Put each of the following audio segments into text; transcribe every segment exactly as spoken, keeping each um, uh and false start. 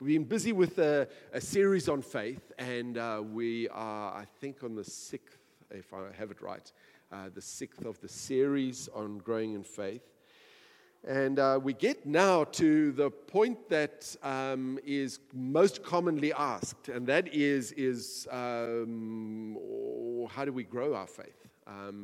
we've been busy with a, a series on faith, and uh, we are, I think, on the sixth, if I have it right, uh, the sixth of the series on growing in faith. And uh, we get now to the point that um, is most commonly asked, and that is, is um, how do we grow our faith? Um,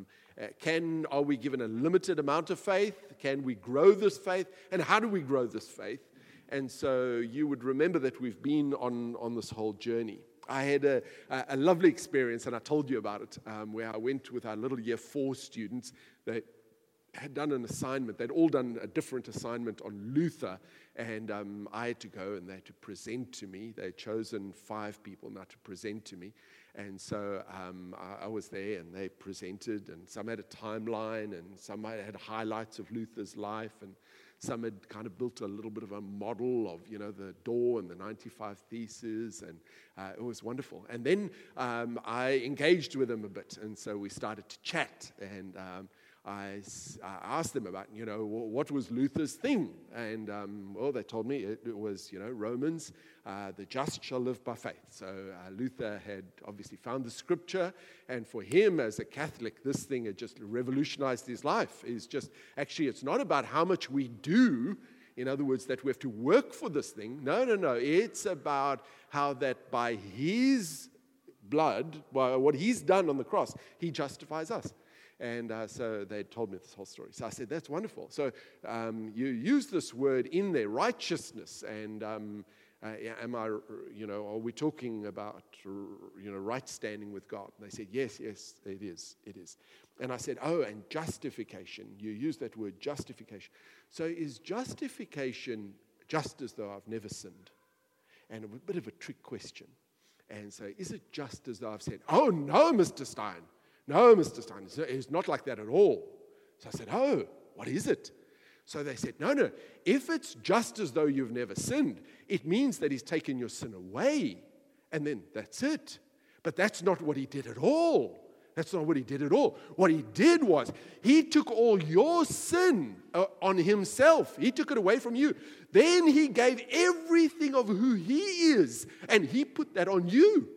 can are we given a limited amount of faith? Can we grow this faith? And how do we grow this faith? And so you would remember that we've been on, on this whole journey. I had a, a lovely experience, and I told you about it, um, where I went with our little year four students. They had done an assignment. They'd all done a different assignment on Luther, and um, I had to go, and they had to present to me. They had chosen five people now to present to me. And so um, I, I was there, and they presented, and some had a timeline, and some had highlights of Luther's life, and some had kind of built a little bit of a model of, you know, the door and the ninety-five Theses, and uh, it was wonderful. And then um, I engaged with them a bit, and so we started to chat, and um, I, I asked them about, you know, what was Luther's thing? And, um, well, they told me it, it was, you know, Romans, uh, the just shall live by faith. So uh, Luther had obviously found the scripture, and for him as a Catholic, this thing had just revolutionized his life. Is just, actually, it's not about how much we do, in other words, that we have to work for this thing. No, no, no. It's about how that by his blood, by what he's done on the cross, he justifies us. And uh, so they told me this whole story. So I said, that's wonderful. So um, you use this word in there, righteousness. And um, uh, am I, you know, are we talking about, you know, right standing with God? And they said, yes, yes, it is, it is. And I said, oh, and justification. You use that word, justification. So is justification just as though I've never sinned? And a bit of a trick question. And so is it just as though I've said, oh, no, Mister Stein. No, Mister Stein, it's not like that at all. So I said, oh, what is it? So they said, no, no, if it's just as though you've never sinned, it means that he's taken your sin away, and then that's it. But that's not what he did at all. That's not what he did at all. What he did was, he took all your sin uh, on himself. He took it away from you. Then he gave everything of who he is, and he put that on you.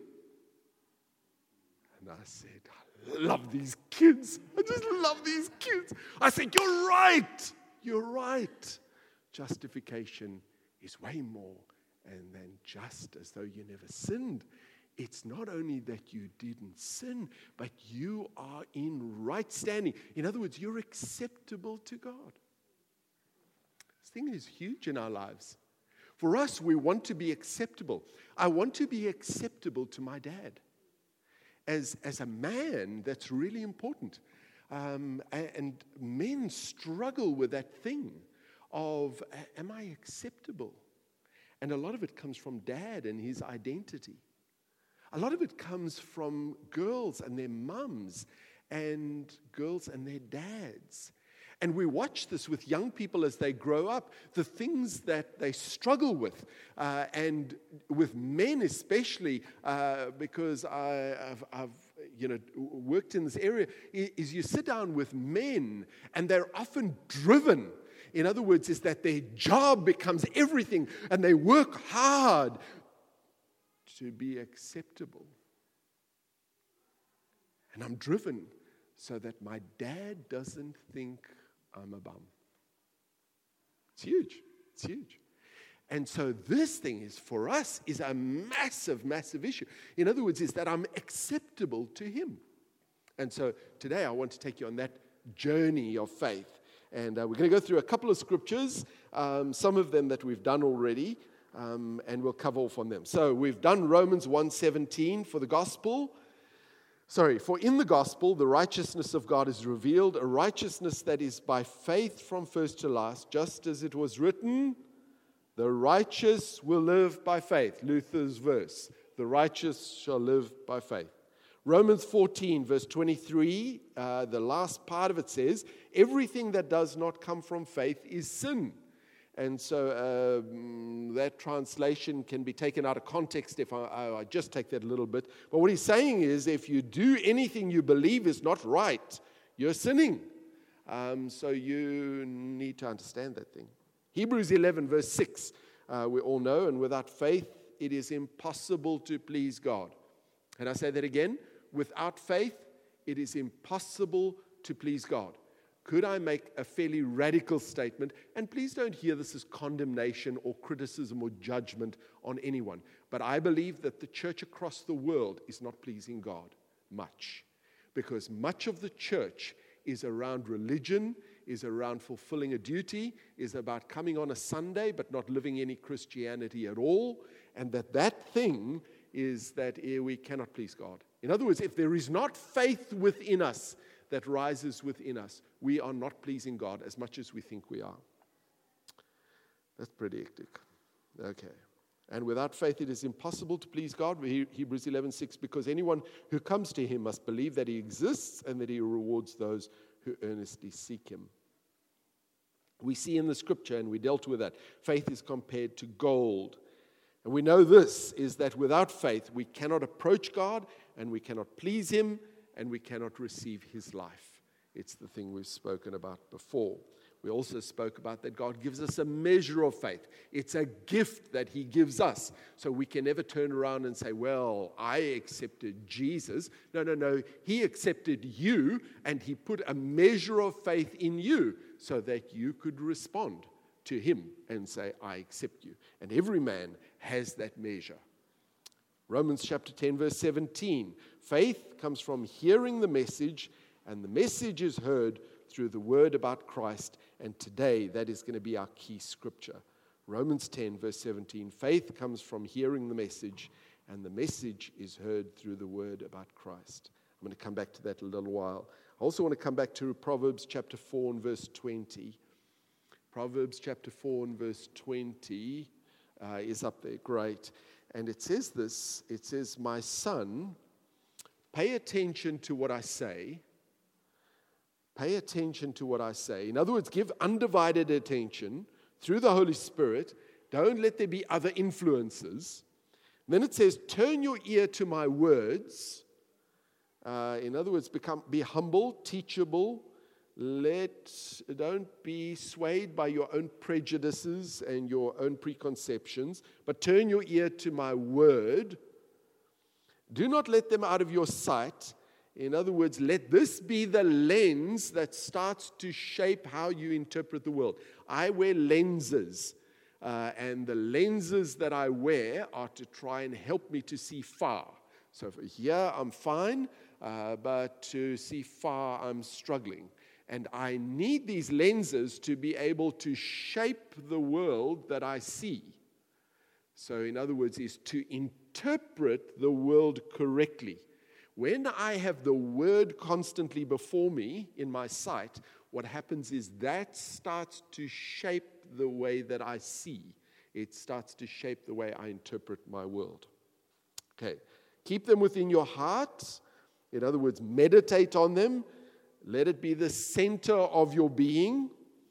And I said, love these kids. I just love these kids. I said, you're right. You're right. Justification is way more and than just as though you never sinned. It's not only that you didn't sin, but you are in right standing. In other words, you're acceptable to God. This thing is huge in our lives. For us, we want to be acceptable. I want to be acceptable to my dad. As, as a man, that's really important. Um, and men struggle with that thing of, am I acceptable? And a lot of it comes from dad and his identity. A lot of it comes from girls and their mums and girls and their dads. And we watch this with young people as they grow up, the things that they struggle with, uh, and with men especially, uh, because I, I've, I've you know worked in this area, is you sit down with men and they're often driven. In other words, is that their job becomes everything, and they work hard to be acceptable. And I'm driven so that my dad doesn't think I'm a bum. It's huge. It's huge. And so this thing is, for us, is a massive, massive issue. In other words, is that I'm acceptable to him. And so today I want to take you on that journey of faith. And uh, we're going to go through a couple of scriptures, um, some of them that we've done already, um, and we'll cover off on them. So we've done Romans one seventeen for the gospel. Sorry, for in the gospel, the righteousness of God is revealed, a righteousness that is by faith from first to last, just as it was written, the righteous will live by faith. Luther's verse, the righteous shall live by faith. Romans fourteen, verse twenty-three, uh, the last part of it says, everything that does not come from faith is sin. And so um, that translation can be taken out of context if I, I, I just take that a little bit. But what he's saying is, if you do anything you believe is not right, you're sinning. Um, so you need to understand that thing. Hebrews eleven, verse six. uh, we all know, and without faith, it is impossible to please God. Can I say that again? Without faith, it is impossible to please God. Could I make a fairly radical statement? And please don't hear this as condemnation or criticism or judgment on anyone. But I believe that the church across the world is not pleasing God much. Because much of the church is around religion, is around fulfilling a duty, is about coming on a Sunday but not living any Christianity at all. And that that thing is that eh, we cannot please God. In other words, if there is not faith within us that rises within us, we are not pleasing God as much as we think we are. That's pretty hectic. Okay. And without faith, it is impossible to please God. Hebrews eleven six, because anyone who comes to him must believe that he exists and that he rewards those who earnestly seek him. We see in the scripture, and we dealt with that, faith is compared to gold. And we know this is that without faith, we cannot approach God, and we cannot please him, and we cannot receive his life. It's the thing we've spoken about before. We also spoke about that God gives us a measure of faith. It's a gift that he gives us. So we can never turn around and say, well, I accepted Jesus. No, no, no. He accepted you, and he put a measure of faith in you so that you could respond to him and say, I accept you. And every man has that measure. Romans chapter ten, verse seventeen. Faith comes from hearing the message, and the message is heard through the word about Christ. And today, that is going to be our key scripture. Romans ten, verse seventeen. Faith comes from hearing the message, and the message is heard through the word about Christ. I'm going to come back to that in a little while. I also want to come back to Proverbs chapter four and verse twenty. Proverbs chapter four and verse twenty uh, is up there. Great. And it says this. It says, my son, pay attention to what I say. Pay attention to what I say. In other words, give undivided attention through the Holy Spirit. Don't let there be other influences. And then it says, turn your ear to my words. Uh, in other words, become be humble, teachable. Let don't be swayed by your own prejudices and your own preconceptions, but turn your ear to my word. Do not let them out of your sight. In other words, let this be the lens that starts to shape how you interpret the world. I wear lenses, uh, and the lenses that I wear are to try and help me to see far. So for here, I'm fine, uh, but to see far, I'm struggling. And I need these lenses to be able to shape the world that I see. So in other words, is to interpret the world correctly. When I have the word constantly before me in my sight, what happens is that starts to shape the way that I see. It starts to shape the way I interpret my world. Okay, keep them within your heart. In other words, meditate on them. Let it be the center of your being.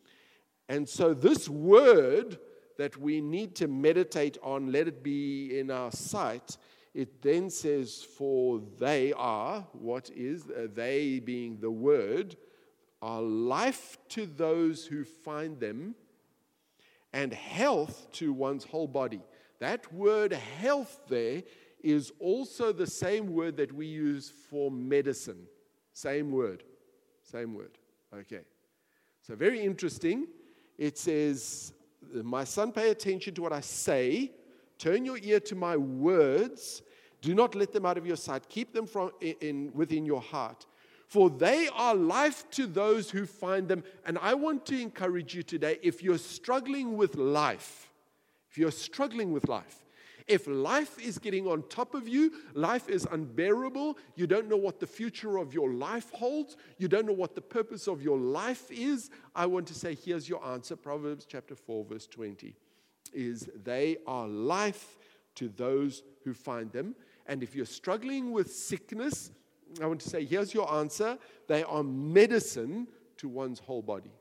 And so this word that we need to meditate on, let it be in our sight. It then says, for they are, what is, uh, they being the word, are life to those who find them and health to one's whole body. That word health there is also the same word that we use for medicine. Same word. Same word. Okay. So very interesting. It says, my son, pay attention to what I say. Turn your ear to my words. Do not let them out of your sight. Keep them from in, in within your heart. For they are life to those who find them. And I want to encourage you today, if you're struggling with life, if you're struggling with life, if life is getting on top of you, life is unbearable, you don't know what the future of your life holds, you don't know what the purpose of your life is, I want to say, here's your answer. Proverbs chapter four, verse twenty, is they are life to those who find them. And if you're struggling with sickness, I want to say, here's your answer. They are medicine to one's whole body.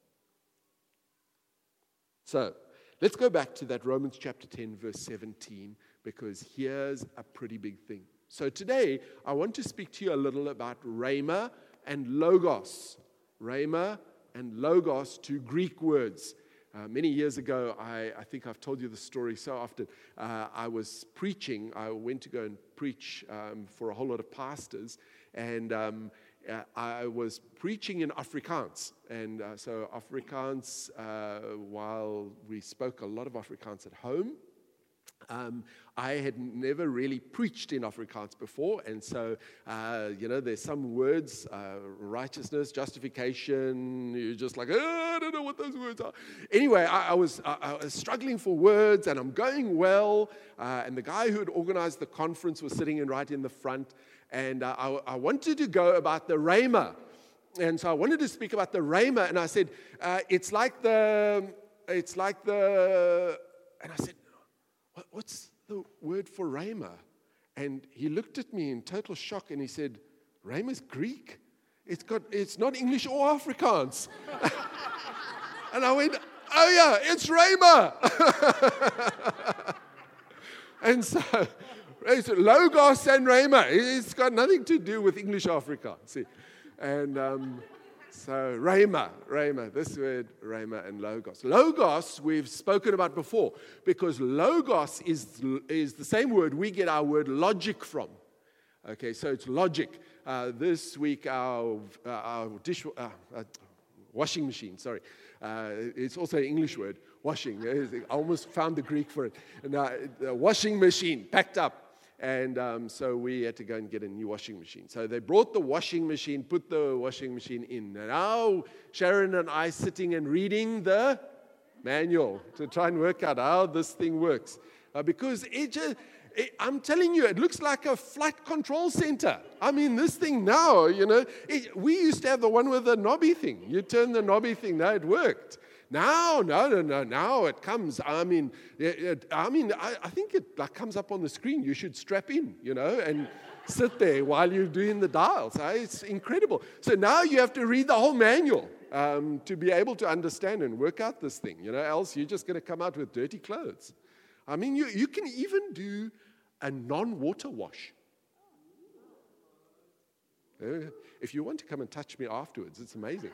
So, let's go back to that Romans chapter ten, verse seventeen, because here's a pretty big thing. So today, I want to speak to you a little about rhema and logos. Rhema and logos, two Greek words. Uh, many years ago, I, I think I've told you the story so often. Uh, I was preaching. I went to go and preach um, for a whole lot of pastors, and um, uh, I was preaching in Afrikaans. And uh, so Afrikaans, uh, while we spoke a lot of Afrikaans at home, Um, I had never really preached in Afrikaans before, and so, uh, you know, there's some words, uh, righteousness, justification, you're just like, oh, I don't know what those words are. Anyway, I, I, was, I, I was struggling for words, and I'm going well, uh, and the guy who had organized the conference was sitting in right in the front, and uh, I, I wanted to go about the Rhema, and so I wanted to speak about the Rhema, and I said, uh, it's like the, it's like the, and I said, what's the word for Rhema? And he looked at me in total shock and he said, Rhema's Greek. It's got, it's not English or Afrikaans. And I went, oh yeah, it's Rhema. And so, it's Logos and Rhema. It's got nothing to do with English or Afrikaans. See? And um, so Rhema, Rhema, this word, Rhema and Logos. Logos we've spoken about before, because Logos is, is the same word we get our word logic from. Okay, so it's logic. Uh, this week our, uh, our dish, uh, uh, washing machine, sorry. Uh, it's also an English word, washing. I almost found the Greek for it. And, uh, the washing machine packed up. And um, so we had to go and get a new washing machine. So they brought the washing machine, put the washing machine in. And now Sharon and I sitting and reading the manual to try and work out how this thing works. Uh, because it just, it, I'm telling you, it looks like a flight control center. I mean, this thing now, you know, it, we used to have the one with the knobby thing. You turn the knobby thing, now it worked. Now, no, no, no, now it comes. I mean, it, it, I mean, I, I think it like, comes up on the screen. You should strap in, you know, and sit there while you're doing the dials. Eh? It's incredible. So now you have to read the whole manual um, to be able to understand and work out this thing, you know, else you're just going to come out with dirty clothes. I mean, you, you can even do a non-water wash. If you want to come and touch me afterwards, it's amazing.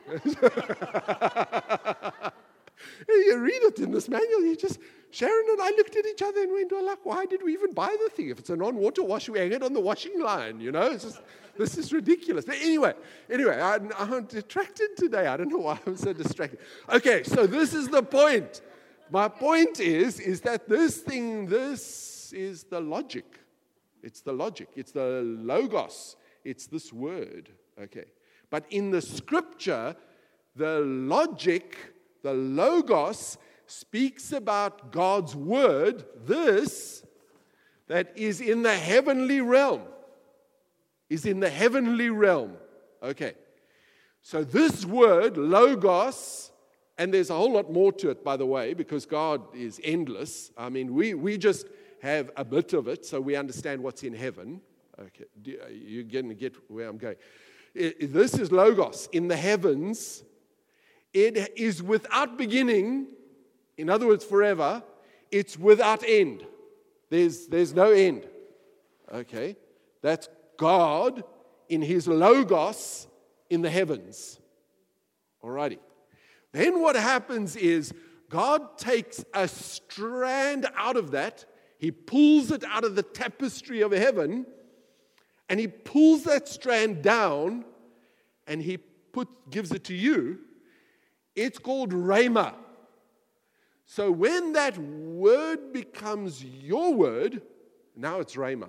You read it in this manual, you just, Sharon and I looked at each other and went, well, like, why did we even buy the thing? If it's a non-water wash, we hang it on the washing line, you know? It's just, this is ridiculous. But anyway, anyway, I'm, I'm distracted today. I don't know why I'm so distracted. Okay, so this is the point. My point is, is that this thing, this is the logic. It's the logic. It's the logos. It's this word, okay. But in the scripture, the logic, the logos, speaks about God's word, this, that is in the heavenly realm. Is in the heavenly realm, okay. So this word, logos, and there's a whole lot more to it, by the way, because God is endless. I mean, we, we just have a bit of it, so we understand what's in heaven. Okay, you're going to get where I'm going. It, this is Logos in the heavens. It is without beginning, in other words, forever. It's without end. There's, there's no end. Okay, that's God in His Logos in the heavens. Alrighty. Then what happens is God takes a strand out of that. He pulls it out of the tapestry of heaven. And He pulls that strand down, and He put, gives it to you. It's called Rhema. So when that word becomes your word, now it's Rhema.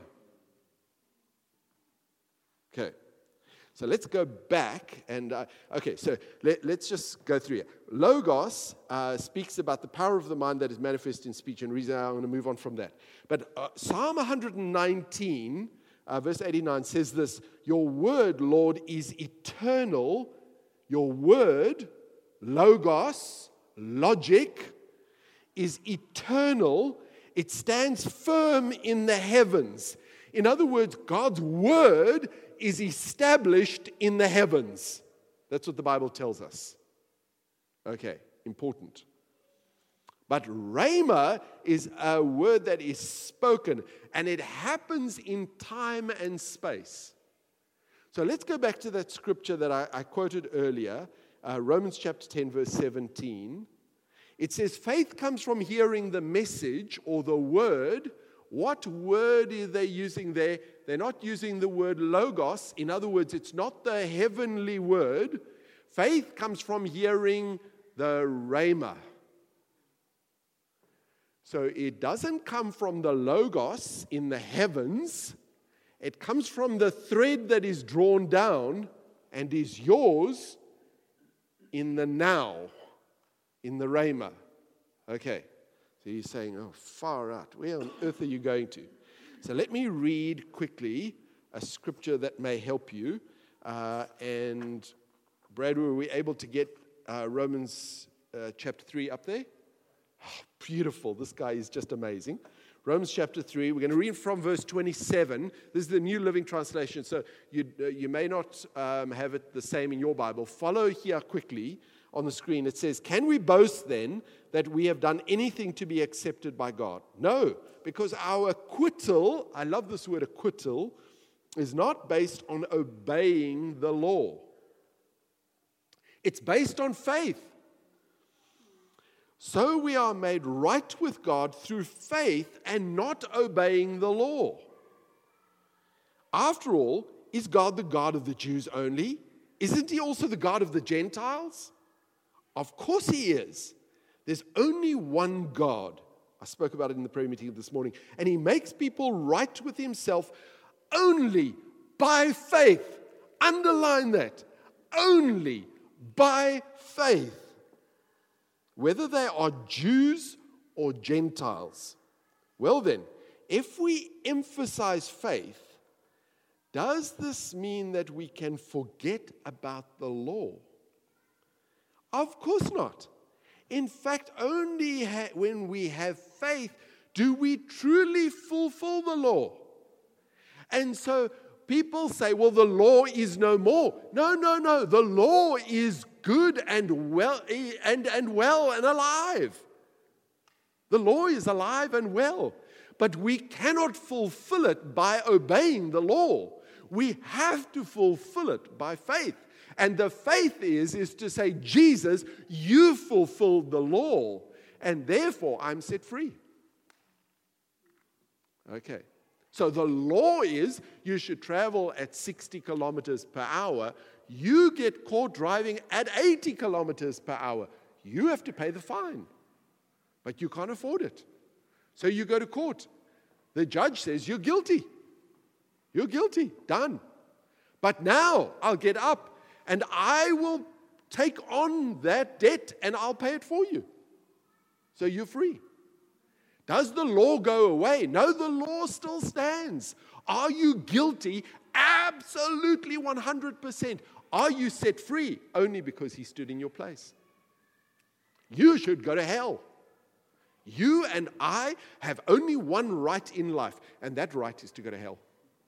Okay. So let's go back and, uh, okay, so let, let's just go through it. Logos uh, speaks about the power of the mind that is manifest in speech and reason. I'm going to move on from that. But uh, Psalm one nineteen, uh, verse eighty-nine says this, your word, Lord, is eternal. Your word, Logos, logic, is eternal. It stands firm in the heavens. In other words, God's word is established in the heavens. That's what the Bible tells us. Okay, important. But Rhema is a word that is spoken, and it happens in time and space. So let's go back to that scripture that I, I quoted earlier, uh, Romans chapter ten, verse seventeen. It says faith comes from hearing the message or the word. What word are they using there? They're not using the word logos. In other words, it's not the heavenly word. Faith comes from hearing the rhema. So it doesn't come from the logos in the heavens. It comes from the thread that is drawn down and is yours in the now, in the rhema. Okay, so he's saying, oh, far out. Where on earth are you going to? So let me read quickly a scripture that may help you. Uh, and Brad, were we able to get uh, Romans uh, chapter three up there? Oh, beautiful. This guy is just amazing. Romans chapter three, we're going to read from verse twenty-seven. This is the New Living Translation, so you, uh, you may not um, have it the same in your Bible. Follow here quickly on the screen. It says, can we boast then that we have done anything to be accepted by God? No, because our acquittal, I love this word acquittal, is not based on obeying the law. It's based on faith. So we are made right with God through faith and not obeying the law. After all, is God the God of the Jews only? Isn't he also the God of the Gentiles? Of course he is. There's only one God. I spoke about it in the prayer meeting this morning. And he makes people right with himself only by faith. Underline that. Only by faith. Whether they are Jews or Gentiles. Well then, if we emphasize faith, does this mean that we can forget about the law? Of course not. In fact, only ha- when we have faith do we truly fulfill the law. And so people say, well, the law is no more. No, no, no. The law is good and well and, and well and alive. The law is alive and well. But we cannot fulfill it by obeying the law. We have to fulfill it by faith. And the faith is, is to say, Jesus, you fulfilled the law, and therefore I'm set free. Okay. So the law is you should travel at sixty kilometers per hour. You get caught driving at eighty kilometers per hour. You have to pay the fine, but you can't afford it. So you go to court. The judge says, you're guilty. You're guilty. Done. But now I'll get up and I will take on that debt and I'll pay it for you. So you're free. Does the law go away? No, the law still stands. Are you guilty? Absolutely one hundred percent. Are you set free? Only because he stood in your place. You should go to hell. You and I have only one right in life, and that right is to go to hell.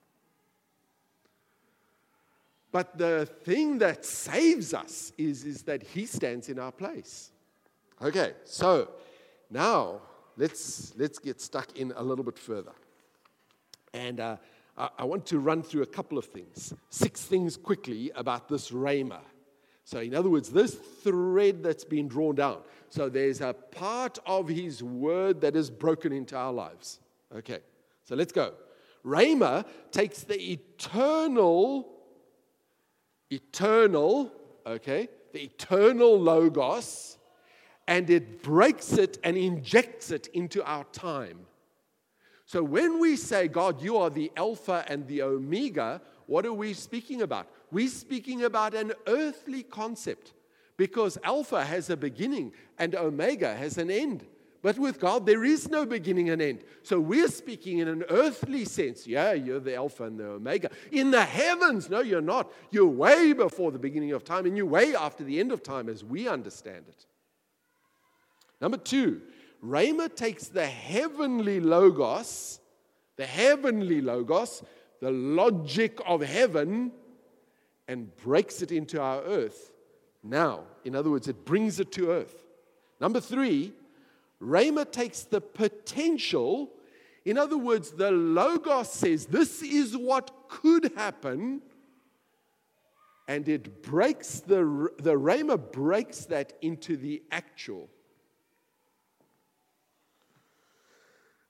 But the thing that saves us is, is that he stands in our place. Okay, so now let's let's get stuck in a little bit further. And uh, I, I want to run through a couple of things. Six things quickly about this rhema. So in other words, this thread that's been drawn down. So there's a part of his word that is broken into our lives. Okay, so let's go. Rhema takes the eternal, eternal, okay, the eternal logos, and it breaks it and injects it into our time. So when we say, God, you are the Alpha and the Omega, what are we speaking about? We're speaking about an earthly concept, because Alpha has a beginning and Omega has an end. But with God, there is no beginning and end. So we're speaking in an earthly sense. Yeah, you're the Alpha and the Omega. In the heavens, no, you're not. You're way before the beginning of time, and you're way after the end of time as we understand it. Number two, Rhema takes the heavenly logos, the heavenly logos, the logic of heaven, and breaks it into our earth. Now, in other words, it brings it to earth. Number three, Rhema takes the potential. In other words, the logos says this is what could happen, and it breaks the the Rhema breaks that into the actual.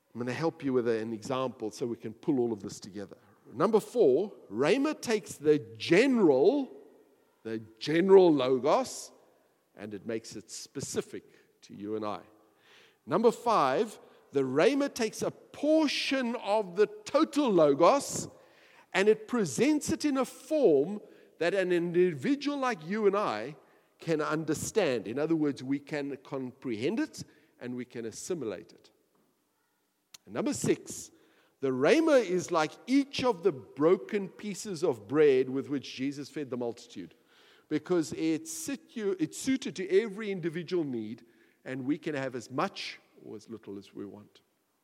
I'm going to help you with an example so we can pull all of this together. Number four, Rhema takes the general, the general logos, and it makes it specific to you and I. Number five, the Rhema takes a portion of the total logos and it presents it in a form that an individual like you and I can understand. In other words, we can comprehend it and we can assimilate it. And number six, the Rhema is like each of the broken pieces of bread with which Jesus fed the multitude, because it's suited to every individual need, and we can have as much or as little as we want.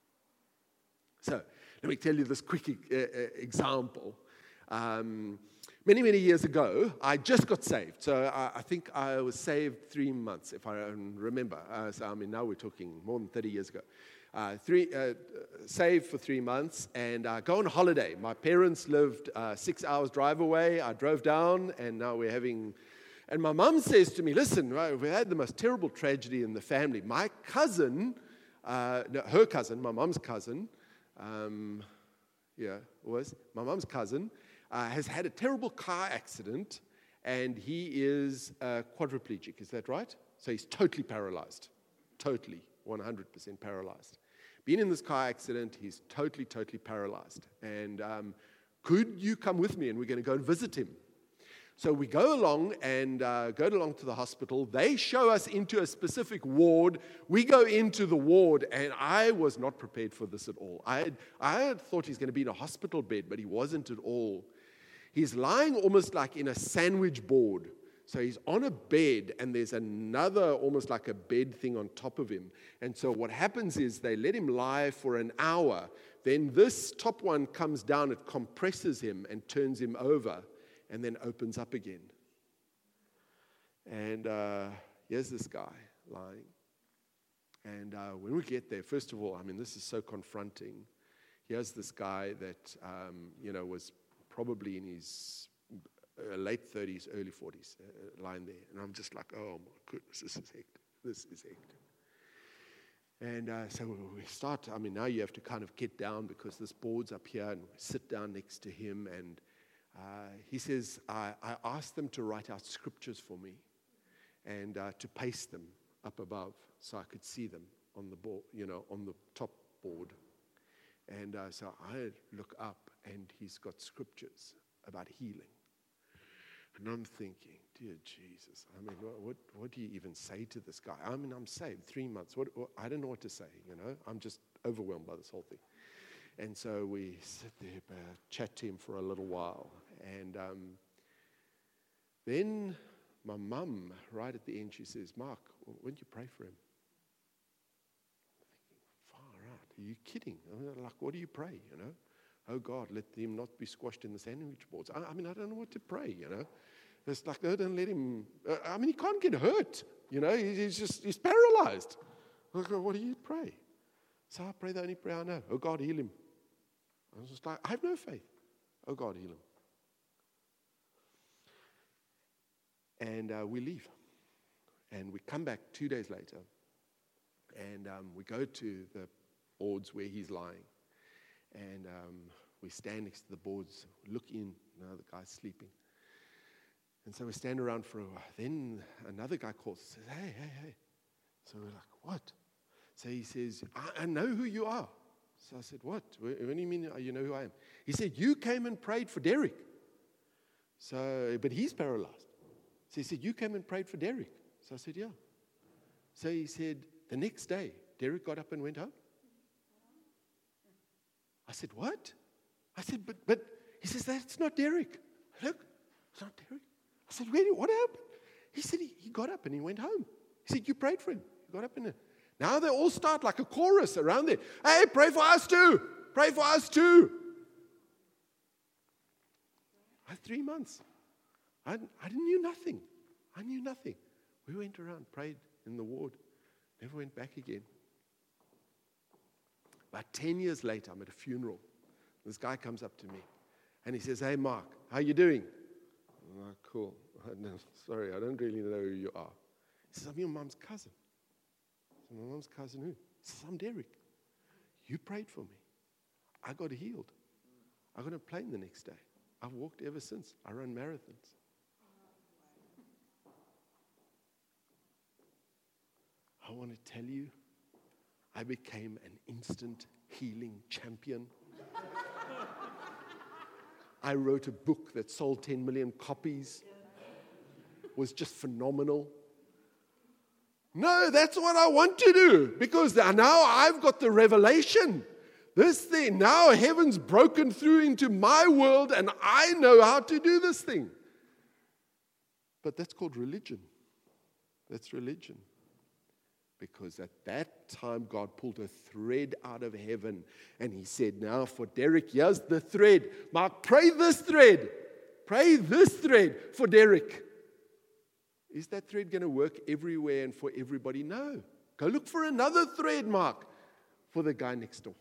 So, let me tell you this quick uh, example. Um, many, many years ago, I just got saved. So, I, I think I was saved three months, if I remember. Uh, so, I mean, now we're talking more than thirty years ago. Uh, three, uh, saved for three months and uh, go on holiday. My parents lived uh, six hours drive away. I drove down, and now we're having... And my mum says to me, listen, right, we had the most terrible tragedy in the family. My cousin, uh, no, her cousin, my mum's cousin, um, yeah, was, my mum's cousin, uh, has had a terrible car accident, and he is uh, quadriplegic. Is that right? So he's totally paralyzed. Totally, one hundred percent paralyzed. Been in this car accident, he's totally, totally paralyzed. And um, could you come with me, and we're going to go and visit him? So we go along and uh, go along to the hospital. They show us into a specific ward. We go into the ward, and I was not prepared for this at all. I had, I had thought he's going to be in a hospital bed, but he wasn't at all. He's lying almost like in a sandwich board. So he's on a bed, and there's another almost like a bed thing on top of him. And so what happens is they let him lie for an hour. Then this top one comes down, it compresses him and turns him over, and then opens up again. And uh, here's this guy lying. And uh, when we get there, first of all, I mean, this is so confronting. Here's this guy that, um, you know, was probably in his uh, late thirties, early forties, uh, lying there. And I'm just like, oh my goodness, this is hectic. This is hectic. And uh, so we start, I mean, now you have to kind of get down because this board's up here, and we sit down next to him, and Uh, he says, I, I asked them to write out scriptures for me and uh, to paste them up above so I could see them on the board, you know, on the top board. And uh, so I look up, and he's got scriptures about healing. And I'm thinking, dear Jesus, I mean, what, what, what do you even say to this guy? I mean, I'm saved three months. What, what, I don't know what to say, you know. I'm just overwhelmed by this whole thing. And so we sit there, uh, chat to him for a little while. And um, then my mum, right at the end, she says, Mark, wouldn't you pray for him? I'm thinking, far out. Are you kidding? I mean, like, what do you pray, you know? Oh, God, let him not be squashed in the sandwich boards. I, I mean, I don't know what to pray, you know? It's like, oh, don't let him. Uh, I mean, he can't get hurt, you know? He, he's just, he's paralyzed. Like, what do you pray? So I pray the only prayer I know. Oh, God, heal him. I was just like, I have no faith. Oh, God, heal him. And uh, we leave. And we come back two days later. And um, we go to the boards where he's lying. And um, we stand next to the boards, look in. Now the guy's sleeping. And so we stand around for a while. Then another guy calls and says, hey, hey, hey. So we're like, what? So he says, I, I know who you are. So I said, what? What do you mean you know who I am? He said, you came and prayed for Derek. So, but he's paralyzed. So he said, you came and prayed for Derek. So I said, yeah. So he said, the next day, Derek got up and went home. I said, what? I said, but, but, he says, that's not Derek. Look, it's not Derek. I said, really, what happened? He said, he, he got up and he went home. He said, you prayed for him. He got up and now they all start like a chorus around there. Hey, pray for us too. Pray for us too. I had three months. I, I knew nothing. I knew nothing. We went around, prayed in the ward, never went back again. About ten years later, I'm at a funeral. This guy comes up to me, and he says, hey, Mark, how you doing? I'm like, cool. Sorry, I don't really know who you are. He says, I'm your mom's cousin. I said, my mom's cousin who? He says, I'm Derek. You prayed for me. I got healed. I got on a plane the next day. I've walked ever since. I run marathons. I want to tell you, I became an instant healing champion. I wrote a book that sold ten million copies. Was just phenomenal. No, that's what I want to do, because now I've got the revelation. This thing, now heaven's broken through into my world and I know how to do this thing. But that's called religion. That's religion. Because at that time, God pulled a thread out of heaven and he said, now for Derek, here's the thread. Mark, pray this thread. Pray this thread for Derek. Is that thread going to work everywhere and for everybody? No. Go look for another thread, Mark, for the guy next door.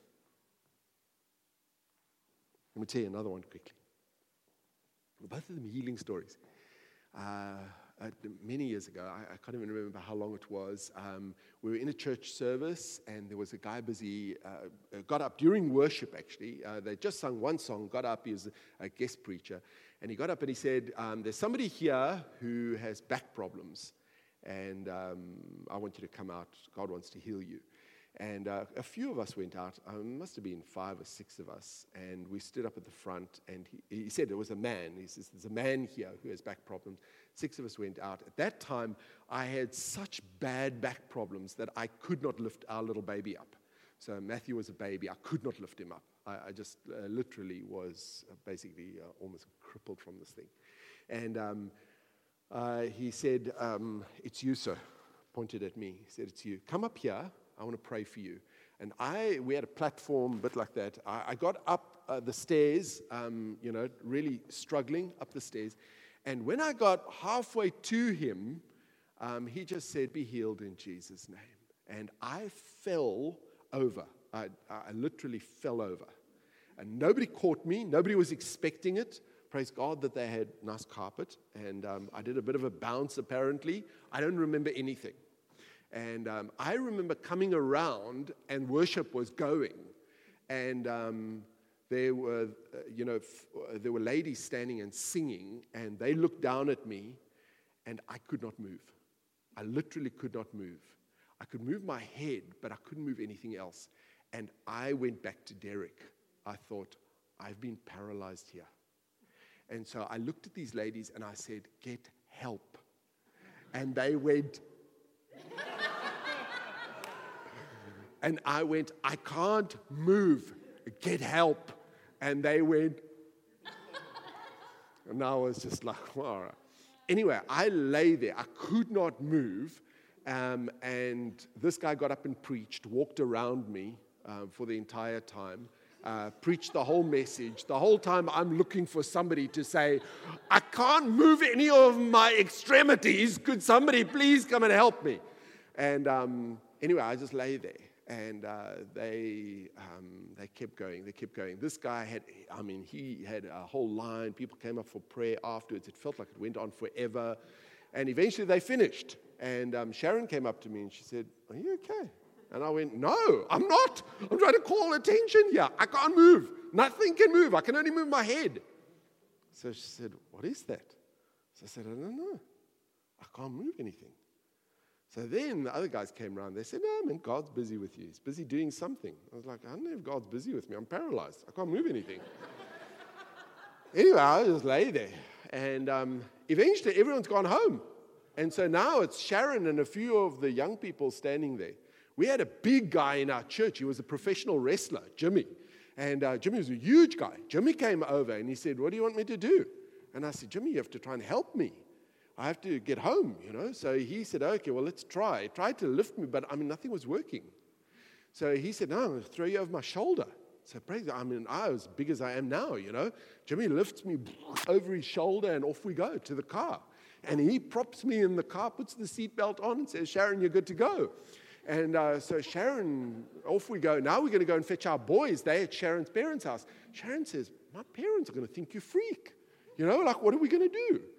Let me tell you another one quickly. Both of them healing stories. Uh, uh, many years ago, I, I can't even remember how long it was, um, we were in a church service and there was a guy busy, uh, got up during worship actually. Uh, they just sung one song, got up, he was a, a guest preacher. And he got up and he said, um, there's somebody here who has back problems. And um, I want you to come out. God wants to heal you. And uh, a few of us went out. Um, it must have been five or six of us. And we stood up at the front. And he, he said it was a man. He says, there's a man here who has back problems. Six of us went out. At that time, I had such bad back problems that I could not lift our little baby up. So Matthew was a baby. I could not lift him up. I, I just uh, literally was uh, basically uh, almost crippled from this thing. And um, uh, he said, um, it's you, sir. Pointed at me. He said, it's you. Come up here. I want to pray for you. And I, we had a platform, a bit like that. I, I got up uh, the stairs, um, you know, really struggling up the stairs. And when I got halfway to him, um, he just said, be healed in Jesus' name. And I fell over. I, I literally fell over. And nobody caught me. Nobody was expecting it. Praise God that they had nice carpet. And um, I did a bit of a bounce, apparently. I don't remember anything. And um, I remember coming around and worship was going. And um, there were, uh, you know, f- there were ladies standing and singing. And they looked down at me. And I could not move. I literally could not move. I could move my head, but I couldn't move anything else. And I went back to Derek. I thought, I've been paralyzed here. And so I looked at these ladies and I said, get help. And they went. And I went, I can't move. Get help. And they went. And I was just like, all right. Anyway, I lay there. I could not move. Um, and this guy got up and preached, walked around me uh, for the entire time, uh, preached the whole message. The whole time I'm looking for somebody to say, I can't move any of my extremities. Could somebody please come and help me? And um, anyway, I just lay there. And uh, they um, they kept going. They kept going. This guy had, I mean, he had a whole line. People came up for prayer afterwards. It felt like it went on forever. And eventually they finished. And um, Sharon came up to me and she said, are you okay? And I went, no, I'm not. I'm trying to call attention here. I can't move. Nothing can move. I can only move my head. So she said, what is that? So I said, I don't know. I can't move anything. So then the other guys came around. They said, no, man, God's busy with you. He's busy doing something. I was like, I don't know if God's busy with me. I'm paralyzed. I can't move anything. Anyway, I just lay there. And um, eventually everyone's gone home. And so now it's Sharon and a few of the young people standing there. We had a big guy in our church. He was a professional wrestler, Jimmy. And uh, Jimmy was a huge guy. Jimmy came over and he said, what do you want me to do? And I said, Jimmy, you have to try and help me. I have to get home, you know. So he said, okay, well, let's try. He tried to lift me, but, I mean, nothing was working. So he said, no, I'm going to throw you over my shoulder. So praise God. I mean, I was as big as I am now, you know. Jimmy lifts me over his shoulder and off we go to the car. And he props me in the car, puts the seatbelt on and says, Sharon, you're good to go. And uh, so Sharon, off we go. Now we're going to go and fetch our boys. They're at Sharon's parents' house. Sharon says, my parents are going to think you freak. You know, like, what are we going to do?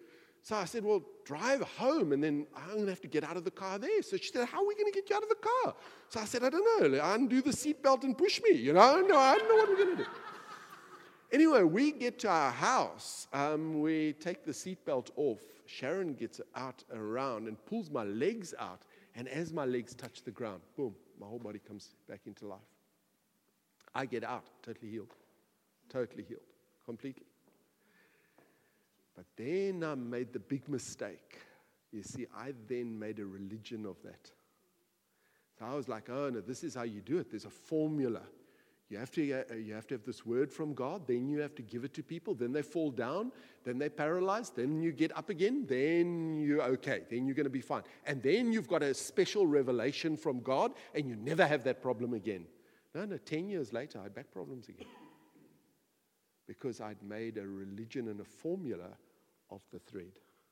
So I said, well, drive home, and then I'm going to have to get out of the car there. So she said, how are we going to get you out of the car? So I said, I don't know. Undo the seatbelt and push me. You know, no, I don't know what we're going to do. Anyway, we get to our house. Um, we take the seatbelt off. Sharon gets out around and pulls my legs out. And as my legs touch the ground, boom, my whole body comes back into life. I get out, totally healed. Totally healed, completely. But then I made the big mistake. You see, I then made a religion of that. So I was like, oh no, this is how you do it. There's a formula. You have to, uh, you have to have this word from God. Then you have to give it to people. Then they fall down. Then they're paralyzed. Then you get up again. Then you're okay. Then you're going to be fine. And then you've got a special revelation from God, and you never have that problem again. No, no, ten years later, I had back problems again. Because I'd made a religion and a formula of the thread.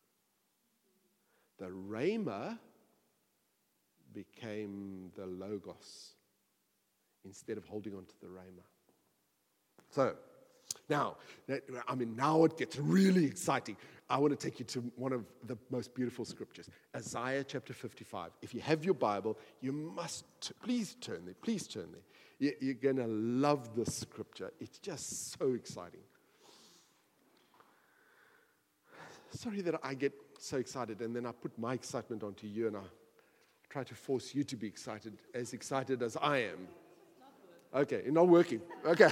The rhema became the logos instead of holding on to the rhema. So, now, I mean, now it gets really exciting. I want to take you to one of the most beautiful scriptures, Isaiah chapter fifty-five. If you have your Bible, you must, please turn there, please turn there. You're going to love this scripture. It's just so exciting. Sorry that I get so excited, and then I put my excitement onto you, and I try to force you to be excited, as excited as I am. Okay, it's not working. Okay.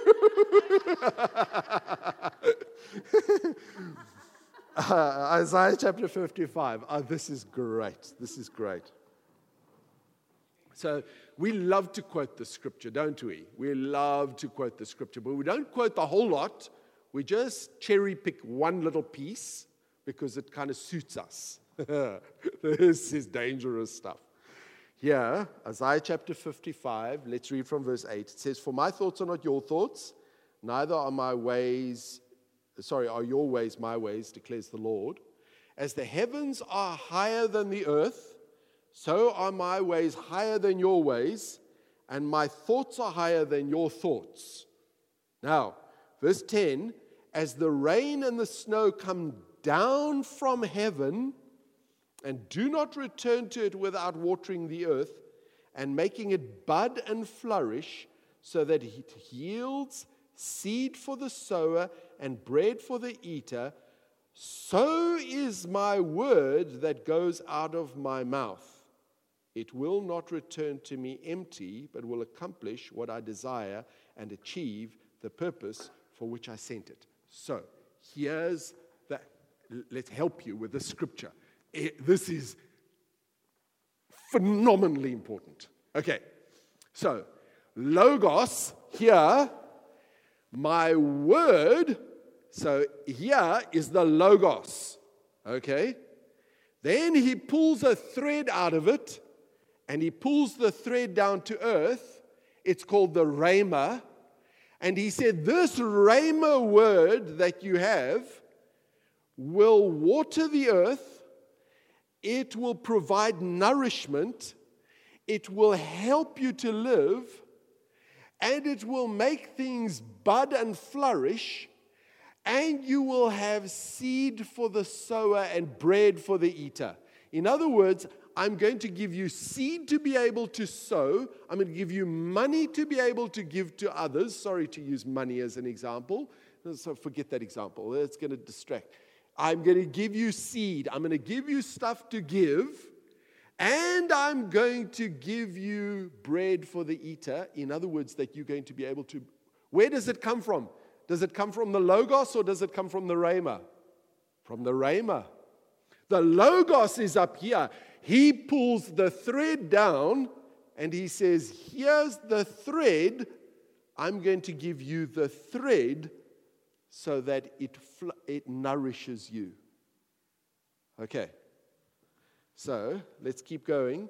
uh, Isaiah chapter fifty-five. Oh, this is great. This is great. So we love to quote the scripture, don't we? We love to quote the scripture, but we don't quote the whole lot. We just cherry pick one little piece because it kind of suits us. This is dangerous stuff. Here, Isaiah chapter fifty-five, let's read from verse eight. It says, "For my thoughts are not your thoughts, neither are my ways, sorry, are your ways my ways, declares the Lord. As the heavens are higher than the earth, so are my ways higher than your ways, and my thoughts are higher than your thoughts." Now, verse ten, "As the rain and the snow come down from heaven, and do not return to it without watering the earth, and making it bud and flourish, so that it yields seed for the sower and bread for the eater, so is my word that goes out of my mouth. It will not return to me empty, but will accomplish what I desire and achieve the purpose for which I sent it." So, here's the, let's help you with the scripture. It, this is phenomenally important. Okay, so, logos, here, my word, so here is the logos, okay? Then he pulls a thread out of it, and he pulls the thread down to earth. It's called the rhema. And he said, this rhema word that you have will water the earth. It will provide nourishment. It will help you to live. And it will make things bud and flourish. And you will have seed for the sower and bread for the eater. In other words, I'm going to give you seed to be able to sow. I'm going to give you money to be able to give to others. Sorry to use money as an example. So forget that example. It's going to distract. I'm going to give you seed. I'm going to give you stuff to give. And I'm going to give you bread for the eater. In other words, that you're going to be able to... Where does it come from? Does it come from the logos or does it come from the rhema? From the rhema. The logos is up here. He pulls the thread down and he says, here's the thread. I'm going to give you the thread so that it, fl- it nourishes you. Okay. So, let's keep going.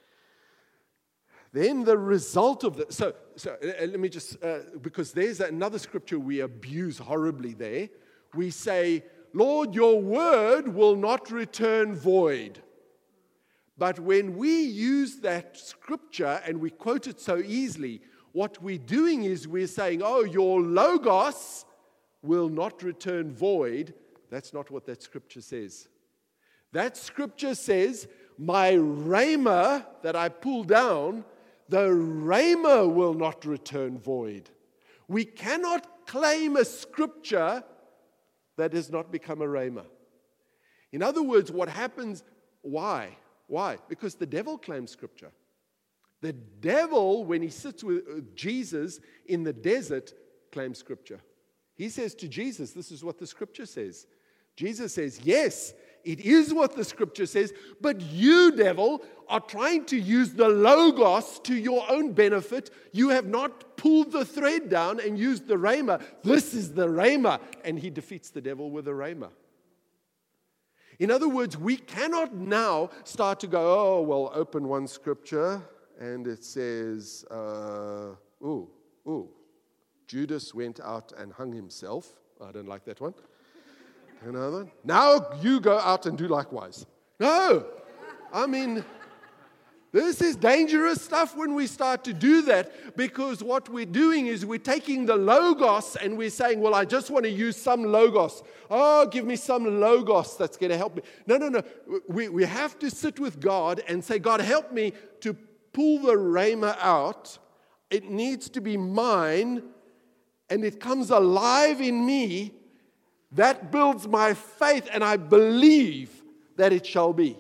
Then the result of the... So, so uh, let me just... Uh, because there's another scripture we abuse horribly there. We say, Lord, your word will not return void. But when we use that scripture and we quote it so easily, what we're doing is we're saying, oh, your logos will not return void. That's not what that scripture says. That scripture says, my rhema that I pull down, the rhema will not return void. We cannot claim a scripture that has not become a rhema. In other words, what happens, why? Why? Because the devil claims scripture. The devil, when he sits with Jesus in the desert, claims scripture. He says to Jesus, this is what the scripture says. Jesus says, yes, it is what the scripture says, but you, devil, are trying to use the Logos to your own benefit. You have not pulled the thread down and used the rhema. This is the rhema. And he defeats the devil with a rhema. In other words, we cannot now start to go, oh, well, open one scripture, and it says, uh, ooh, ooh, Judas went out and hung himself. I don't like that one. Another one. Now you go out and do likewise. No, I mean, this is dangerous stuff when we start to do that, because what we're doing is we're taking the Logos and we're saying, well, I just want to use some Logos. Oh, give me some Logos that's going to help me. No, no, no. We, we have to sit with God and say, God, help me to pull the rhema out. It needs to be mine, and it comes alive in me. That builds my faith, and I believe that it shall be.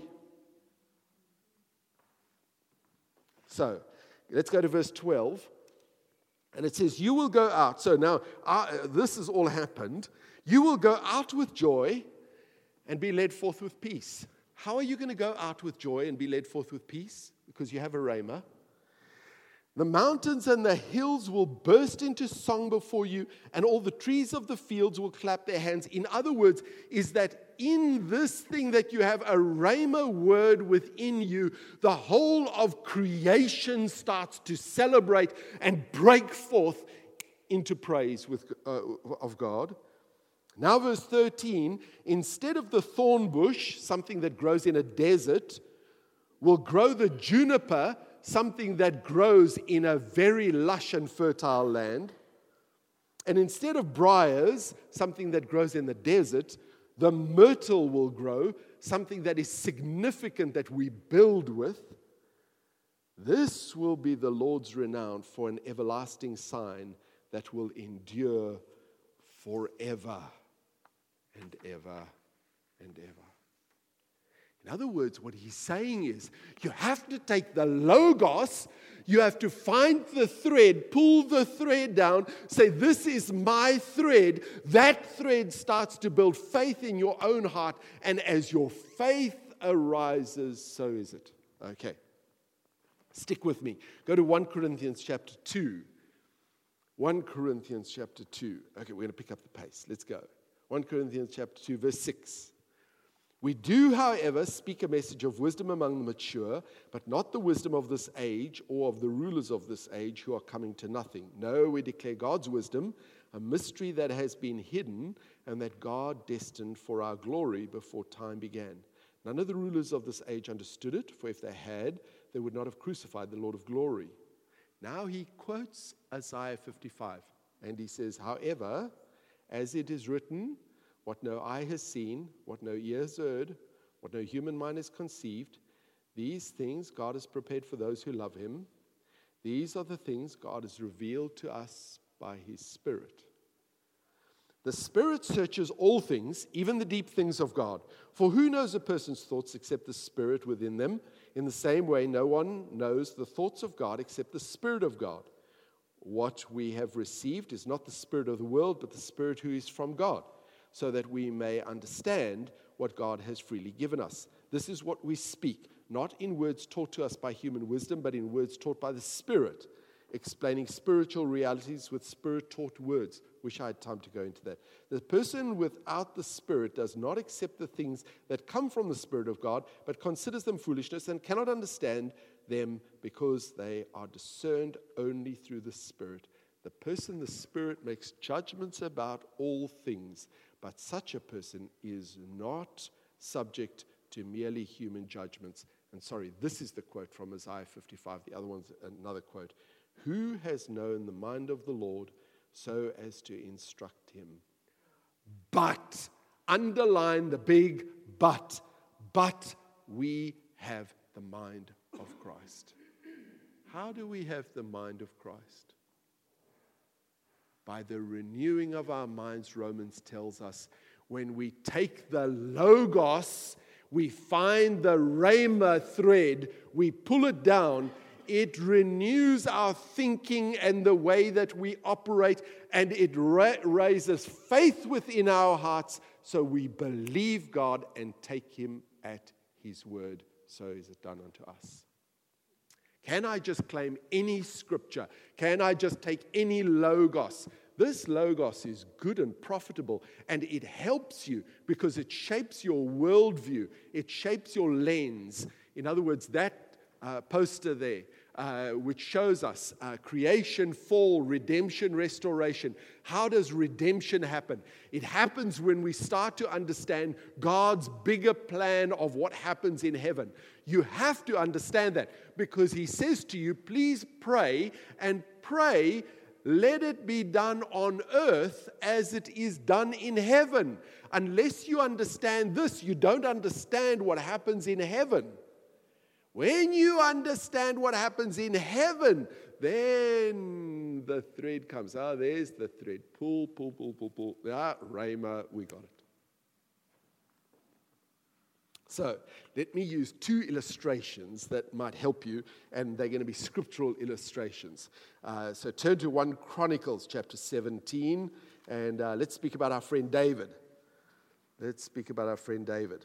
So, let's go to verse twelve. And it says, you will go out. So now, uh, this has all happened. You will go out with joy and be led forth with peace. How are you going to go out with joy and be led forth with peace? Because you have a rhema. The mountains and the hills will burst into song before you, and all the trees of the fields will clap their hands. In other words, is that in this thing that you have a rhema word within you, the whole of creation starts to celebrate and break forth into praise with, uh, of God. Now verse thirteen, instead of the thorn bush, something that grows in a desert, will grow the juniper, something that grows in a very lush and fertile land. And instead of briars, something that grows in the desert, the myrtle will grow, something that is significant that we build with. This will be the Lord's renown for an everlasting sign that will endure forever and ever and ever. In other words, what he's saying is, you have to take the Logos, you have to find the thread, pull the thread down, say, this is my thread. That thread starts to build faith in your own heart, and as your faith arises, so is it. Okay. Stick with me. Go to First Corinthians chapter two. First Corinthians chapter two. Okay, we're going to pick up the pace. Let's go. First Corinthians chapter two, verse six. We do, however, speak a message of wisdom among the mature, but not the wisdom of this age or of the rulers of this age who are coming to nothing. No, we declare God's wisdom, a mystery that has been hidden and that God destined for our glory before time began. None of the rulers of this age understood it, for if they had, they would not have crucified the Lord of glory. Now he quotes Isaiah fifty-five, and he says, however, as it is written, what no eye has seen, what no ear has heard, what no human mind has conceived, these things God has prepared for those who love him. These are the things God has revealed to us by his Spirit. The Spirit searches all things, even the deep things of God. For who knows a person's thoughts except the Spirit within them? In the same way, no one knows the thoughts of God except the Spirit of God. What we have received is not the spirit of the world, but the Spirit who is from God, so that we may understand what God has freely given us. This is what we speak, not in words taught to us by human wisdom, but in words taught by the Spirit, explaining spiritual realities with Spirit-taught words. Wish I had time to go into that. The person without the Spirit does not accept the things that come from the Spirit of God, but considers them foolishness and cannot understand them because they are discerned only through the Spirit. The person, the Spirit, makes judgments about all things, but such a person is not subject to merely human judgments. And sorry, this is the quote from Isaiah fifty-five. The other one's another quote. Who has known the mind of the Lord so as to instruct him? But Underline the big but. But we have the mind of Christ. How do we have the mind of Christ? By the renewing of our minds, Romans tells us, when we take the Logos, we find the Rhema thread, we pull it down, it renews our thinking and the way that we operate, and it ra- raises faith within our hearts, so we believe God and take Him at His word. So is it done unto us. Can I just claim any scripture? Can I just take any Logos? This Logos is good and profitable, and it helps you because it shapes your worldview. It shapes your lens. In other words, that uh, poster there, uh, which shows us uh, creation, fall, redemption, restoration. How does redemption happen? It happens when we start to understand God's bigger plan of what happens in heaven. You have to understand that because He says to you, please pray and pray. Let it be done on earth as it is done in heaven. Unless you understand this, you don't understand what happens in heaven. When you understand what happens in heaven, then the thread comes. Ah, there's the thread. Pull, pull, pull, pull, pull. Ah, Rhema, we got it. So let me use two illustrations that might help you, and they're going to be scriptural illustrations. Uh, so turn to First Chronicles chapter seventeen, and uh, let's speak about our friend David. Let's speak about our friend David.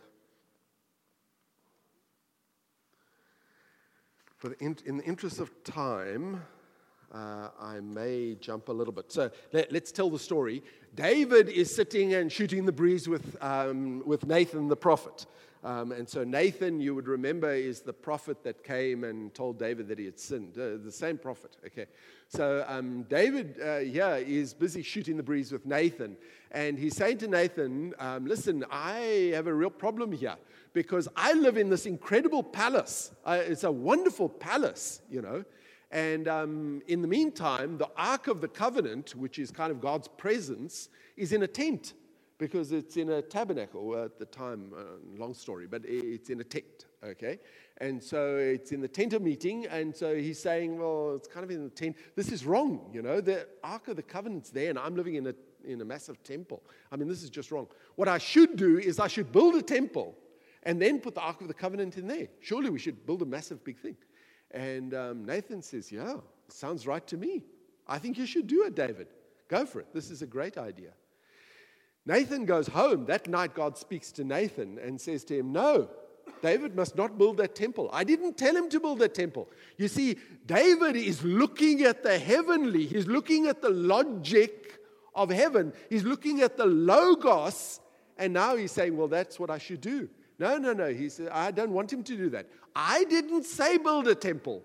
For the in, in the interest of time, uh, I may jump a little bit. So let, let's tell the story. David is sitting and shooting the breeze with um, with Nathan the prophet. Um, and so Nathan, you would remember, is the prophet that came and told David that he had sinned. Uh, the same prophet, okay. So um, David uh, here is busy shooting the breeze with Nathan. And he's saying to Nathan, um, listen, I have a real problem here because I live in this incredible palace. Uh, it's a wonderful palace, you know. And um, in the meantime, the Ark of the Covenant, which is kind of God's presence, is in a tent. Because it's in a tabernacle at the time, uh, long story, but it's in a tent, okay? And so it's in the tent of meeting, and so he's saying, well, it's kind of in the tent. This is wrong, you know? The Ark of the Covenant's there, and I'm living in a in a massive temple. I mean, this is just wrong. What I should do is I should build a temple and then put the Ark of the Covenant in there. Surely we should build a massive big thing. And um, Nathan says, yeah, sounds right to me. I think you should do it, David. Go for it. This is a great idea. Nathan goes home. That night, God speaks to Nathan and says to him, no, David must not build that temple. I didn't tell him to build that temple. You see, David is looking at the heavenly. He's looking at the logic of heaven. He's looking at the Logos, and now he's saying, well, that's what I should do. No, no, no. He said, I don't want him to do that. I didn't say build a temple.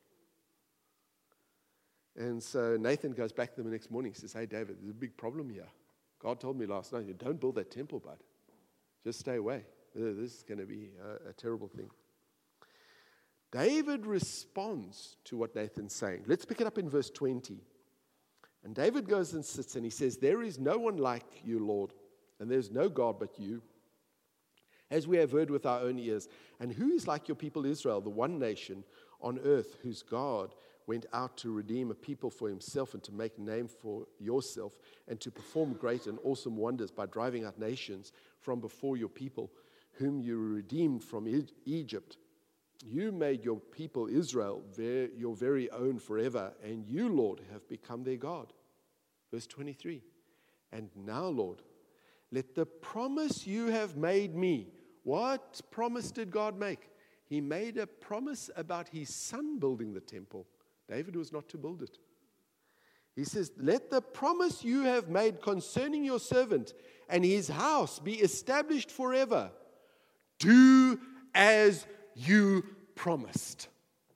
And so Nathan goes back to them the next morning. He says, hey, David, there's a big problem here. God told me last night, don't build that temple, bud. Just stay away. This is going to be a, a terrible thing. David responds to what Nathan's saying. Let's pick it up in verse twenty. And David goes and sits and he says, there is no one like you, Lord, and there's no God but you, as we have heard with our own ears. And who is like your people Israel, the one nation on earth whose God went out to redeem a people for himself and to make a name for yourself and to perform great and awesome wonders by driving out nations from before your people, whom you redeemed from Egypt. You made your people Israel your very own forever, and you, Lord, have become their God. Verse twenty-three. And now, Lord, let the promise you have made me. What promise did God make? He made a promise about his son building the temple. David was not to build it. He says, let the promise you have made concerning your servant and his house be established forever. Do as you promised.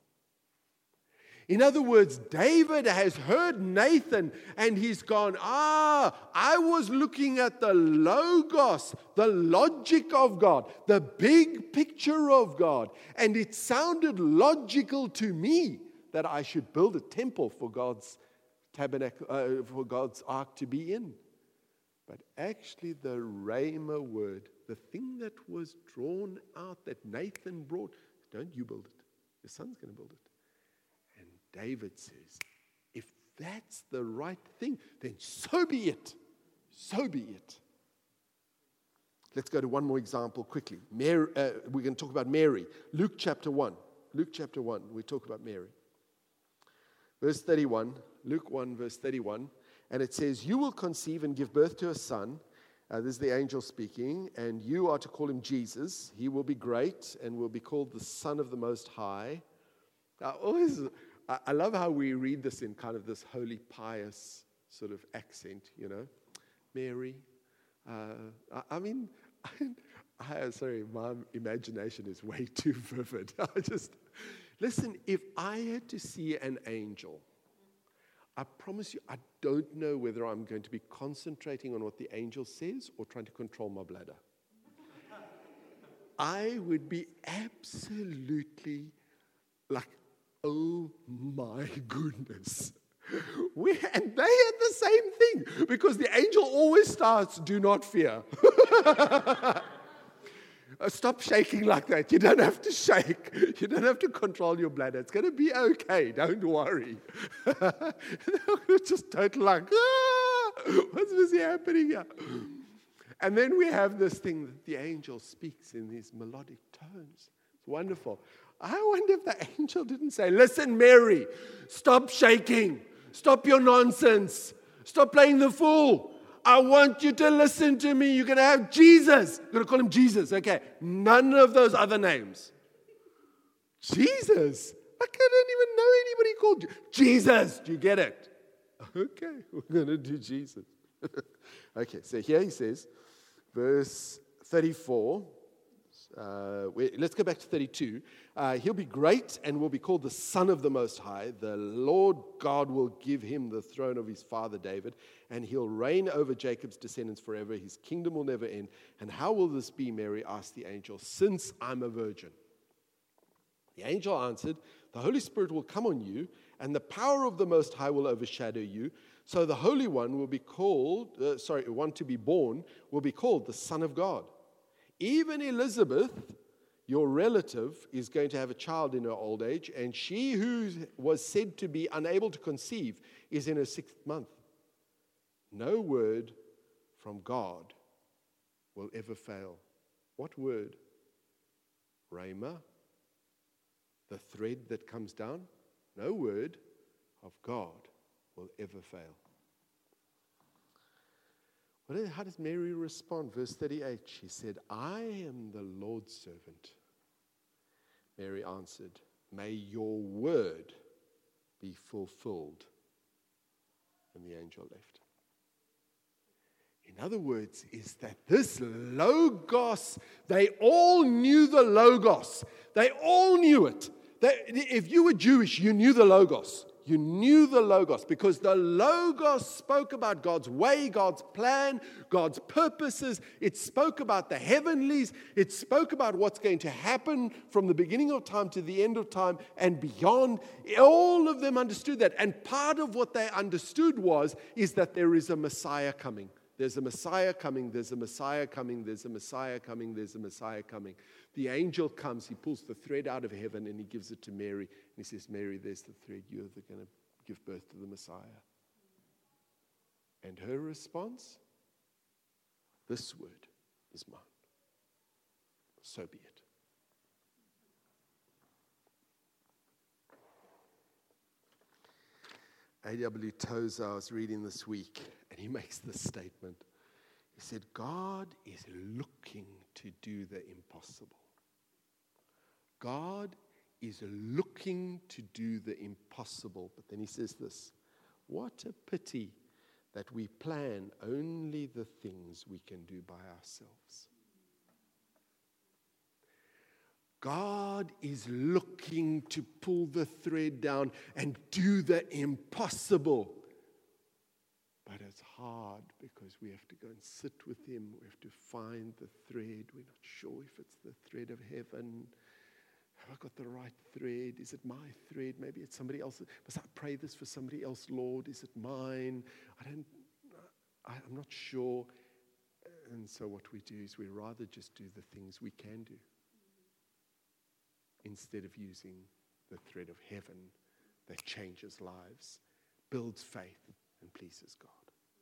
In other words, David has heard Nathan and he's gone, ah, I was looking at the Logos, the logic of God, the big picture of God, and it sounded logical to me that I should build a temple for God's tabernacle, uh, for God's ark to be in. But actually the Rhema word, the thing that was drawn out that Nathan brought, don't you build it. Your son's going to build it. And David says, if that's the right thing, then so be it. So be it. Let's go to one more example quickly. Mary, uh, we're going to talk about Mary. Luke chapter one. Luke chapter one, we talk about Mary. Verse thirty-one, Luke one, verse thirty-one. And it says, you will conceive and give birth to a son. Uh, this is the angel speaking. And you are to call him Jesus. He will be great and will be called the Son of the Most High. I always, I, I love how we read this in kind of this holy, pious sort of accent, you know. Mary. Uh, I, I mean, I, I, sorry, my imagination is way too vivid. I just, listen, if I had to see an angel, I promise you, I don't know whether I'm going to be concentrating on what the angel says or trying to control my bladder. I would be absolutely like, oh my goodness. We, and they had the same thing because the angel always starts, do not fear. Stop shaking like that. You don't have to shake. You don't have to control your bladder. It's going to be okay. Don't worry. Just total like, ah, what's busy happening here? And then we have this thing that the angel speaks in these melodic tones. It's wonderful. I wonder if the angel didn't say, listen, Mary, stop shaking. Stop your nonsense. Stop playing the fool. I want you to listen to me. You're going to have Jesus. You're going to call him Jesus. Okay. None of those other names. Jesus. I don't even know anybody called Jesus. Do you get it? Okay. We're going to do Jesus. Okay. So here he says, verse thirty-four. Uh, let's go back to thirty-two. Uh, he'll be great and will be called the Son of the Most High. The Lord God will give him the throne of his father David, and he'll reign over Jacob's descendants forever. His kingdom will never end. And how will this be, Mary asked the angel, since I'm a virgin? The angel answered, the Holy Spirit will come on you, and the power of the Most High will overshadow you. So the Holy One will be called, uh, sorry, one to be born, will be called the Son of God. Even Elizabeth, your relative, is going to have a child in her old age, and she who was said to be unable to conceive is in her sixth month. No word from God will ever fail. What word? Rhema, the thread that comes down. No word of God will ever fail. How does Mary respond? Verse thirty-eight, she said, I am the Lord's servant. Mary answered, may your word be fulfilled. And the angel left. In other words, is that this Logos, they all knew the Logos. They all knew it. They, if you were Jewish, you knew the Logos. You knew the Logos because the Logos spoke about God's way, God's plan, God's purposes. It spoke about the heavenlies. It spoke about what's going to happen from the beginning of time to the end of time and beyond. All of them understood that. And part of what they understood was, is that there is a Messiah coming. There's a Messiah coming, there's a Messiah coming, there's a Messiah coming, there's a Messiah coming. The angel comes, he pulls the thread out of heaven and he gives it to Mary. And he says, Mary, there's the thread, you're going to give birth to the Messiah. And her response, this word is mine. So be it. A W Tozer, I was reading this week, and he makes this statement. He said, God is looking to do the impossible. God is looking to do the impossible. But then he says this, what a pity that we plan only the things we can do by ourselves. God is looking to pull the thread down and do the impossible. But it's hard because we have to go and sit with him. We have to find the thread. We're not sure if it's the thread of heaven. Have I got the right thread? Is it my thread? Maybe it's somebody else's. Must I pray this for somebody else, Lord? Is it mine? I don't, I, I'm not sure. And so what we do is we rather just do the things we can do instead of using the thread of heaven that changes lives, builds faith, and pleases God.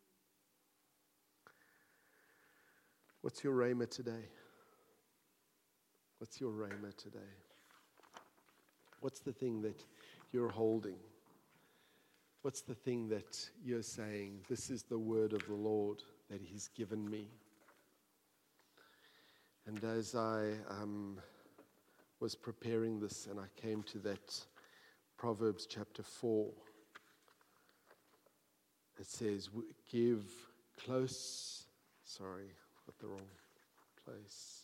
What's your rhema today? What's your rhema today? What's the thing that you're holding? What's the thing that you're saying, this is the word of the Lord that He's given me? And as I um, was preparing this and I came to that Proverbs chapter four, it says, give close, sorry, I've got the wrong place.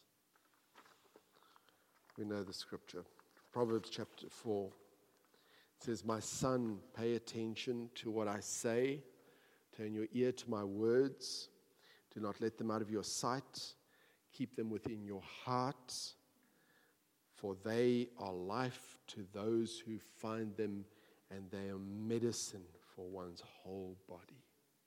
We know the scripture. Proverbs chapter four. It says, my son, pay attention to what I say. Turn your ear to my words. Do not let them out of your sight. Keep them within your heart. For they are life to those who find them, and they are medicine for one's whole body.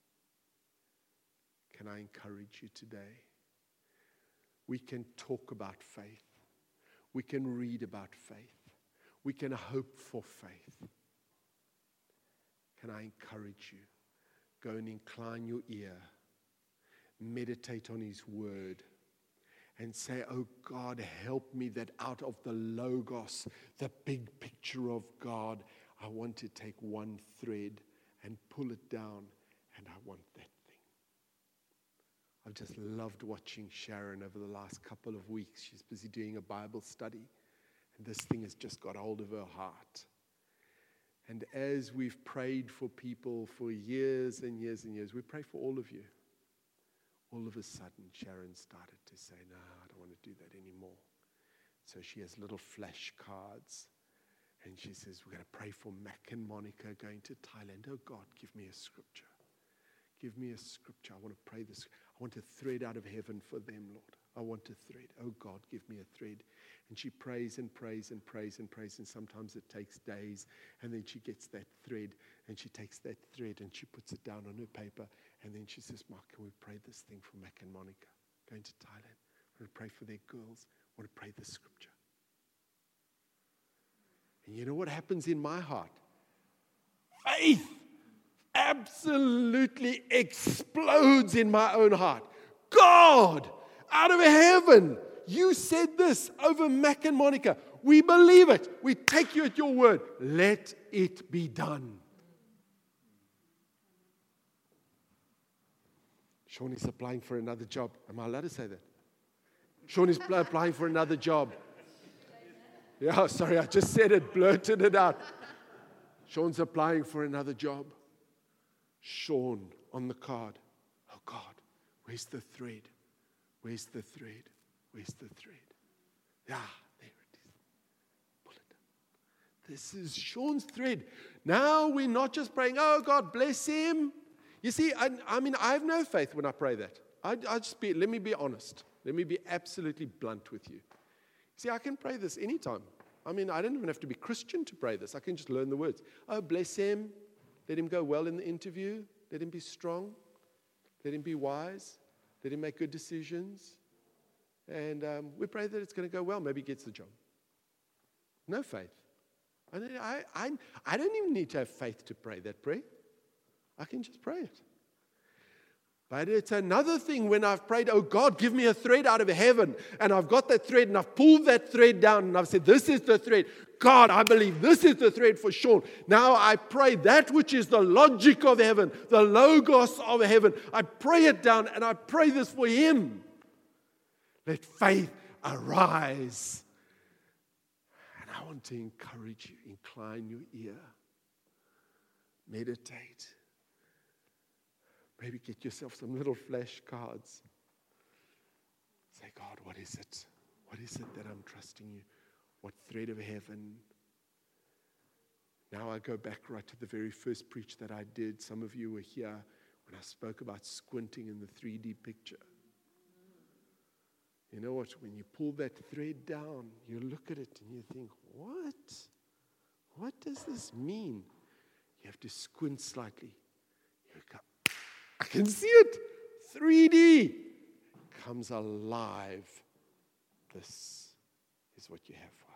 Can I encourage you today? We can talk about faith. We can read about faith. We can hope for faith. Can I encourage you? Go and incline your ear. Meditate on His word. And say, oh God, help me that out of the Logos, the big picture of God, I want to take one thread and pull it down, and I want that thing. I've just loved watching Sharon over the last couple of weeks. She's busy doing a Bible study, and this thing has just got hold of her heart. And as we've prayed for people for years and years and years, we pray for all of you. All of a sudden, Sharon started to say, no, I don't want to do that anymore. So she has little flashcards. And she says, we're going to pray for Mac and Monica going to Thailand. Oh, God, give me a scripture. Give me a scripture. I want to pray this. I want a thread out of heaven for them, Lord. I want a thread. Oh, God, give me a thread. And she prays and prays and prays and prays. And sometimes it takes days. And then she gets that thread. And she takes that thread and she puts it down on her paper. And then she says, Mark, can we pray this thing for Mac and Monica going to Thailand? I want to pray for their girls. I want to pray the scripture. And you know what happens in my heart? Faith absolutely explodes in my own heart. God, out of heaven, you said this over Mac and Monica. We believe it. We take you at your word. Let it be done. Sean is applying for another job. Am I allowed to say that? Sean is applying for another job. Yeah, sorry, I just said it, blurted it out. Sean's applying for another job. Sean on the card. Oh God, where's the thread? Where's the thread? Where's the thread? Yeah, there it is. Pull it down. This is Sean's thread. Now we're not just praying, oh God, bless him. You see, I, I mean, I have no faith when I pray that. I, I just be, let me be honest. Let me be absolutely blunt with you. See, I can pray this anytime. I mean, I don't even have to be Christian to pray this. I can just learn the words. Oh, bless him. Let him go well in the interview. Let him be strong. Let him be wise. Let him make good decisions. And um, we pray that it's going to go well. Maybe he gets the job. No faith. I, I, I, I don't even need to have faith to pray that prayer. I can just pray it. But it's another thing when I've prayed, oh God, give me a thread out of heaven. And I've got that thread and I've pulled that thread down and I've said, this is the thread. God, I believe this is the thread for Sean. Now I pray that which is the logic of heaven, the logos of heaven. I pray it down and I pray this for him. Let faith arise. And I want to encourage you, incline your ear. Meditate. Maybe get yourself some little flashcards. Say, God, what is it? What is it that I'm trusting you? What thread of heaven? Now I go back right to the very first preach that I did. Some of you were here when I spoke about squinting in the three D picture. You know what? When you pull that thread down, you look at it and you think, what? What does this mean? You have to squint slightly. You go, I can see it. three D. comes alive, this is what you have for